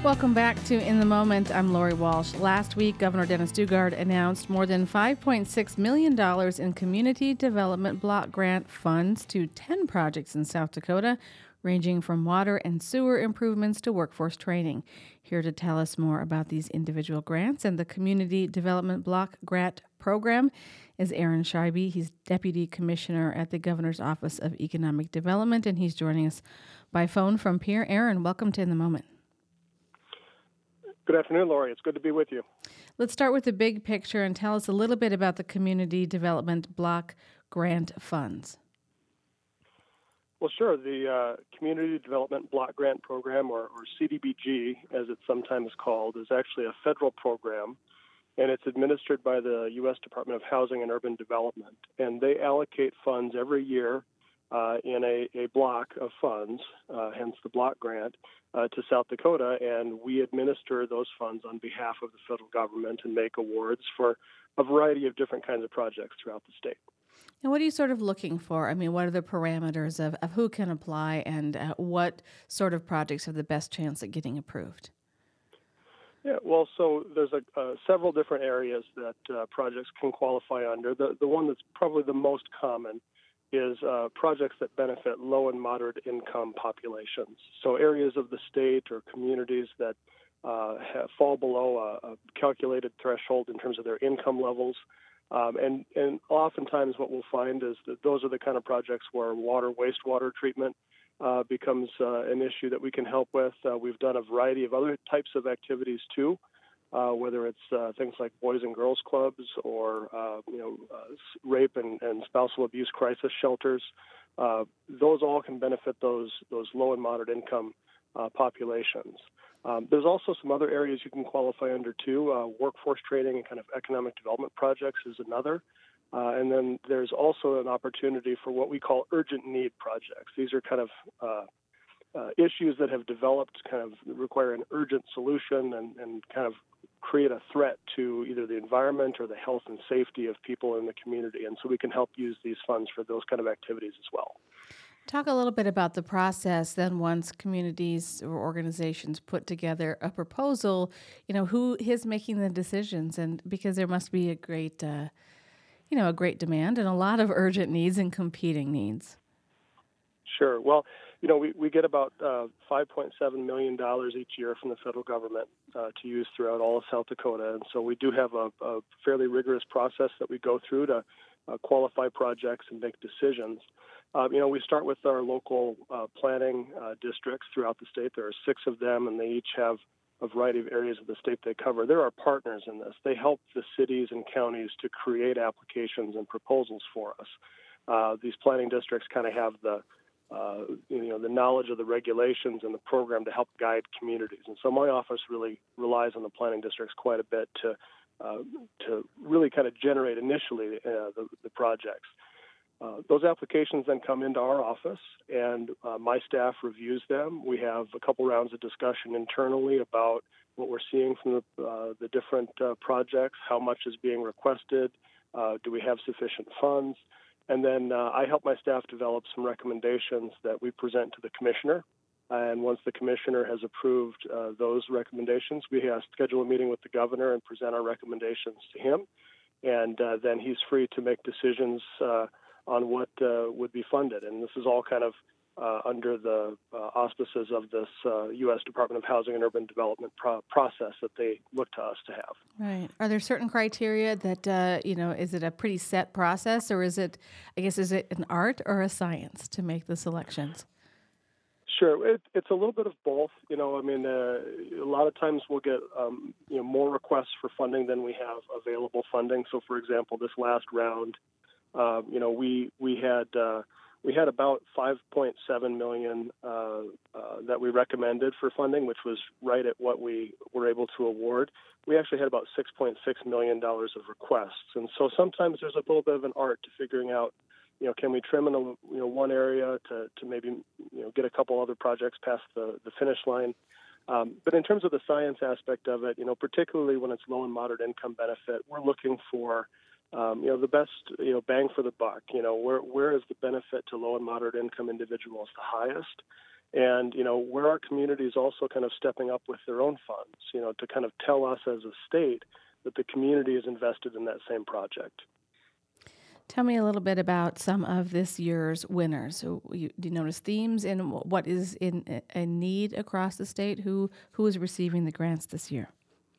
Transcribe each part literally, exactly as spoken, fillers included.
Welcome back to In the Moment. I'm Lori Walsh. Last week, Governor Dennis Daugaard announced more than five point six million dollars in community development block grant funds to ten projects in South Dakota, ranging from water and sewer improvements to workforce training. Here to tell us more about these individual grants and the Community Development Block Grant Program is Aaron Scheibe. He's Deputy Commissioner at the Governor's Office of Economic Development, and he's joining us by phone from Pierre. Aaron, welcome to In the Moment. Good afternoon, Lori. It's good to be with you. Let's start with the big picture and tell us a little bit about the Community Development Block Grant Funds. Well, sure. The uh, Community Development Block Grant Program, or, or C D B G, as it's sometimes called, is actually a federal program, and it's administered by the U S Department of Housing and Urban Development. And they allocate funds every year uh, in a, a block of funds, uh, hence the block grant, uh, to South Dakota, and we administer those funds on behalf of the federal government and make awards for a variety of different kinds of projects throughout the state. And what are you sort of looking for? I mean, what are the parameters of, of who can apply and uh, what sort of projects have the best chance at getting approved? Yeah, well, so there's a, uh, several different areas that uh, projects can qualify under. The, the one that's probably the most common is uh, projects that benefit low and moderate income populations. So areas of the state or communities that uh, have, fall below a, a calculated threshold in terms of their income levels. Um, and, and oftentimes what we'll find is that those are the kind of projects where water, wastewater treatment uh, becomes uh, an issue that we can help with. Uh, we've done a variety of other types of activities too, uh, whether it's uh, things like Boys and Girls Clubs or uh, you know uh, rape and, and spousal abuse crisis shelters. Uh, those all can benefit those those low and moderate income uh, populations. Um, there's also some other areas you can qualify under too. Uh, workforce training and kind of economic development projects is another. Uh, and then there's also an opportunity for what we call urgent need projects. These are kind of uh, uh, issues that have developed, kind of require an urgent solution and, and kind of create a threat to either the environment or the health and safety of people in the community. And so we can help use these funds for those kind of activities as well. Talk a little bit about the process then once communities or organizations put together a proposal, you know, who is making the decisions, and because there must be a great, uh, you know, a great demand and a lot of urgent needs and competing needs. Sure. Well, you know, we, we get about uh, five point seven million dollars each year from the federal government uh, to use throughout all of South Dakota. And so we do have a, a fairly rigorous process that we go through to uh, qualify projects and make decisions. Uh, you know, we start with our local uh, planning uh, districts throughout the state. There are six of them, and they each have a variety of areas of the state they cover. They're our partners in this. They help the cities and counties to create applications and proposals for us. Uh, these planning districts kind of have the Uh, you know, the knowledge of the regulations and the program to help guide communities. And so my office really relies on the planning districts quite a bit to uh, to really kind of generate initially uh, the, the projects. Uh, those applications then come into our office, and uh, my staff reviews them. We have a couple rounds of discussion internally about what we're seeing from the, uh, the different uh, projects, how much is being requested, uh, do we have sufficient funds? And then uh, I help my staff develop some recommendations that we present to the commissioner. And once the commissioner has approved uh, those recommendations, we uh, schedule a meeting with the governor and present our recommendations to him. And uh, then he's free to make decisions uh, on what uh, would be funded. And this is all kind of uh, under the uh, auspices of this uh, U S Department of Housing and Urban Development pro- process that they look to us to have. Right. Are there certain criteria that, uh, you know, is it a pretty set process, or is it, I guess, is it an art or a science to make the selections? Sure. It, it's a little bit of both. You know, I mean, uh, a lot of times we'll get, um, you know, more requests for funding than we have available funding. So, for example, this last round, uh, you know, we, we had... Uh, We had about five point seven million dollars uh, uh, that we recommended for funding, which was right at what we were able to award. We actually had about six point six million dollars of requests, and so sometimes there's a little bit of an art to figuring out, you know, can we trim in a, you know one area to, to maybe you know get a couple other projects past the, the finish line. Um, but in terms of the science aspect of it, you know, particularly when it's low and moderate income benefit, we're looking for Um, you know, the best, you know, bang for the buck. You know, where where is the benefit to low and moderate income individuals the highest? And, you know, where our community is also kind of stepping up with their own funds, you know, to kind of tell us as a state that the community is invested in that same project. Tell me a little bit about some of this year's winners. So you, do you notice themes in what is in a need across the state? Who who is receiving the grants this year?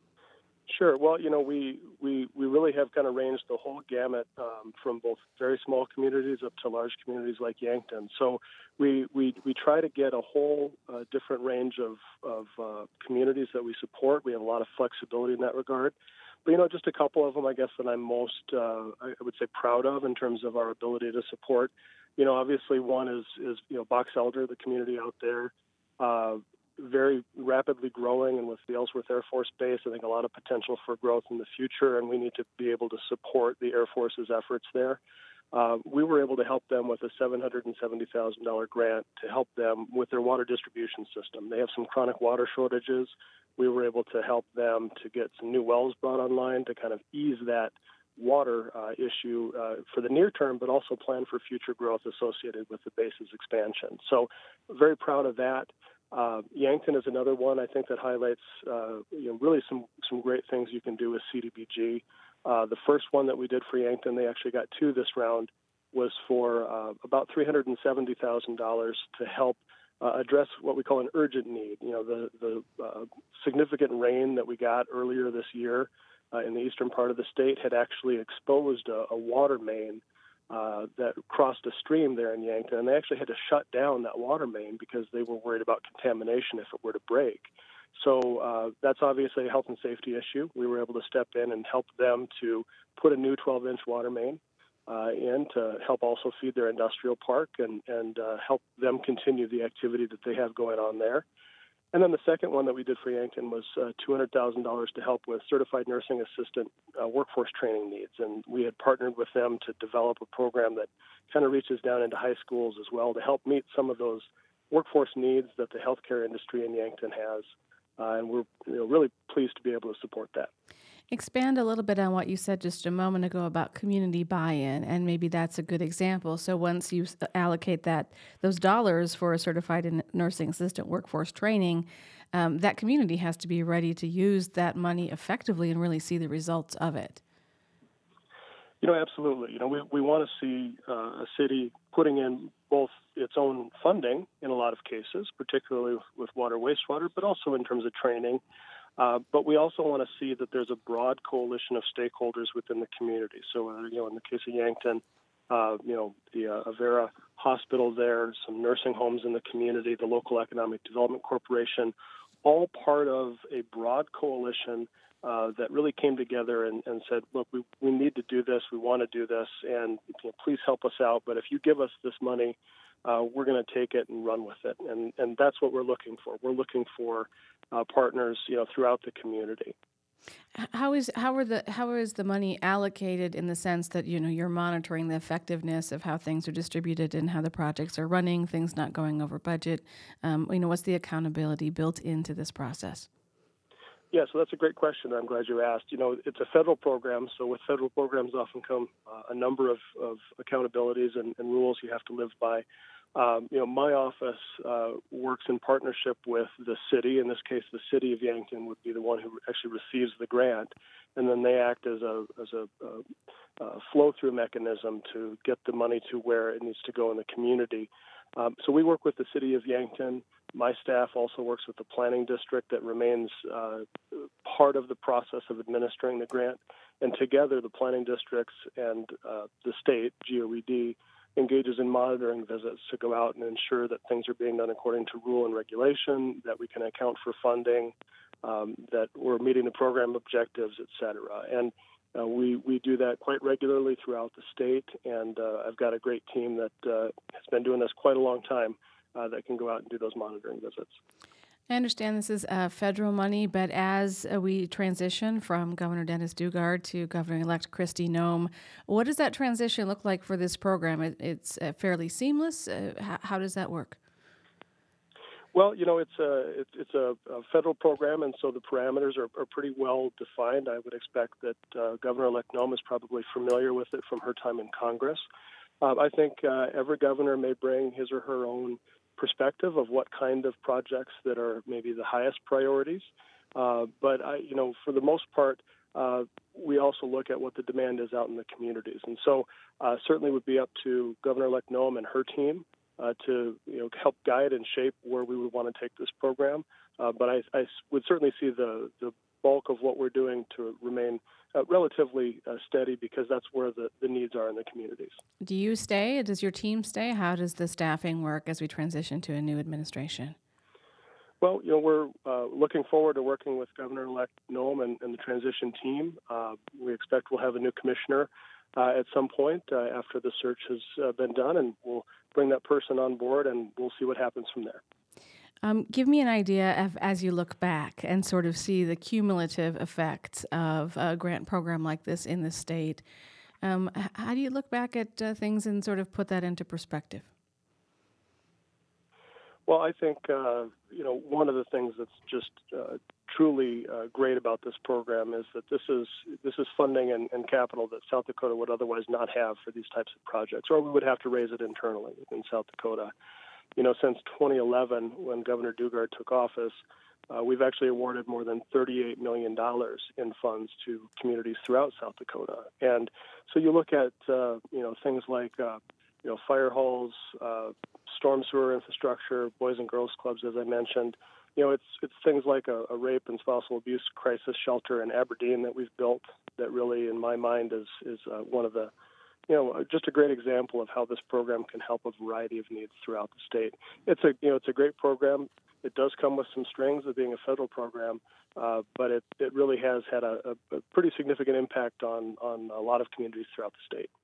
Sure. Well, you know, we, we, we really have kind of ranged the whole gamut um, from both very small communities up to large communities like Yankton. So we we, we try to get a whole uh, different range of, of uh, communities that we support. We have a lot of flexibility in that regard. But, you know, just a couple of them, I guess, that I'm most, uh, I would say, proud of in terms of our ability to support. You know, obviously one is, is you know, Box Elder, the community out there, uh, very rapidly growing, and with the Ellsworth Air Force Base, I think a lot of potential for growth in the future, and we need to be able to support the Air Force's efforts there. Uh, we were able to help them with a seven hundred seventy thousand dollars grant to help them with their water distribution system. They have some chronic water shortages. We were able to help them to get some new wells brought online to kind of ease that water uh, issue uh, for the near term, but also plan for future growth associated with the base's expansion. So very proud of that. Uh, Yankton is another one I think that highlights uh, you know, really some, some great things you can do with C D B G. Uh, the first one that we did for Yankton, they actually got two this round, was for uh, about three hundred seventy thousand dollars to help uh, address what we call an urgent need. You know, the, the uh, significant rain that we got earlier this year uh, in the eastern part of the state had actually exposed a, a water main Uh, that crossed a stream there in Yankton, and they actually had to shut down that water main because they were worried about contamination if it were to break. So uh, that's obviously a health and safety issue. We were able to step in and help them to put a new twelve-inch water main uh, in to help also feed their industrial park and, and uh, help them continue the activity that they have going on there. And then the second one that we did for Yankton was uh, two hundred thousand dollars to help with certified nursing assistant uh, workforce training needs. And we had partnered with them to develop a program that kind of reaches down into high schools as well to help meet some of those workforce needs that the healthcare industry in Yankton has. Uh, and we're you know, really pleased to be able to support that. Expand a little bit on what you said just a moment ago about community buy-in, and maybe that's a good example. So once you allocate that those dollars for a certified nursing assistant workforce training, um, that community has to be ready to use that money effectively and really see the results of it. You know, absolutely. You know, we, we want to see uh, a city putting in both its own funding in a lot of cases, particularly with water, wastewater, but also in terms of training. Uh, but we also want to see that there's a broad coalition of stakeholders within the community. So, uh, you know, in the case of Yankton, uh, you know, the uh, Avera Hospital there, some nursing homes in the community, the local Economic Development Corporation, all part of a broad coalition uh, that really came together and, and said, look, we, we need to do this, we want to do this, and you know, please help us out. But if you give us this money, uh, we're going to take it and run with it. And, and that's what we're looking for. We're looking for uh, partners, you know, throughout the community. How is how are the how is the money allocated in the sense that you know you're monitoring the effectiveness of how things are distributed and how the projects are running, things not going over budget? Um, you know, what's the accountability built into this process? Yeah, so that's a great question. I'm glad you asked. You know, it's a federal program, so with federal programs often come uh, a number of, of accountabilities and, and rules you have to live by. Um, you know, my office uh, works in partnership with the city. In this case, the city of Yankton would be the one who actually receives the grant, and then they act as a as a, a, a flow-through mechanism to get the money to where it needs to go in the community. Um, so we work with the city of Yankton. My staff also works with the planning district that remains uh, part of the process of administering the grant. And together, the planning districts and uh, the state, G O E D, engages in monitoring visits to go out and ensure that things are being done according to rule and regulation, that we can account for funding, um, that we're meeting the program objectives, et cetera. And uh, we, we do that quite regularly throughout the state, and uh, I've got a great team that uh, has been doing this quite a long time uh, that can go out and do those monitoring visits. I understand this is uh, federal money, but as uh, we transition from Governor Dennis Daugaard to Governor-elect Kristi Noem, what does that transition look like for this program? It, it's uh, fairly seamless. Uh, how, how does that work? Well, you know, it's a it's, it's a, a federal program, and so the parameters are, are pretty well defined. I would expect that uh, Governor-elect Noem is probably familiar with it from her time in Congress. Uh, I think uh, every governor may bring his or her own perspective of what kind of projects that are maybe the highest priorities. Uh, but I, you know, for the most part, uh, we also look at what the demand is out in the communities, and so uh, certainly would be up to Governor-elect Noem and her team uh, to you know help guide and shape where we would want to take this program. Uh, but I, I would certainly see the the bulk of what we're doing to remain uh, relatively uh, steady, because that's where the, the needs are in the communities. Do you stay? Does your team stay? How does the staffing work as we transition to a new administration? Well, you know, we're uh, looking forward to working with Governor-elect Noem and, and the transition team. Uh, we expect we'll have a new commissioner uh, at some point uh, after the search has uh, been done, and we'll bring that person on board, and we'll see what happens from there. Um, give me an idea of, as you look back and sort of see the cumulative effects of a grant program like this in the state. Um, how do you look back at uh, things and sort of put that into perspective? Well, I think, uh, you know, one of the things that's just uh, truly uh, great about this program is that this is this is funding and, and capital that South Dakota would otherwise not have for these types of projects, or we would have to raise it internally in South Dakota. You know, since twenty eleven, when Governor Dugard took office, uh, we've actually awarded more than thirty-eight million dollars in funds to communities throughout South Dakota. And so you look at, uh, you know, things like, uh, you know, fire halls, uh, storm sewer infrastructure, boys and girls clubs, as I mentioned. You know, it's it's things like a, a rape and spousal abuse crisis shelter in Aberdeen that we've built that really, in my mind, is is uh, one of the, you know, just a great example of how this program can help a variety of needs throughout the state. It's a, you know, it's a great program. It does come with some strings of being a federal program, uh, but it, it really has had a, a, a pretty significant impact on, on a lot of communities throughout the state.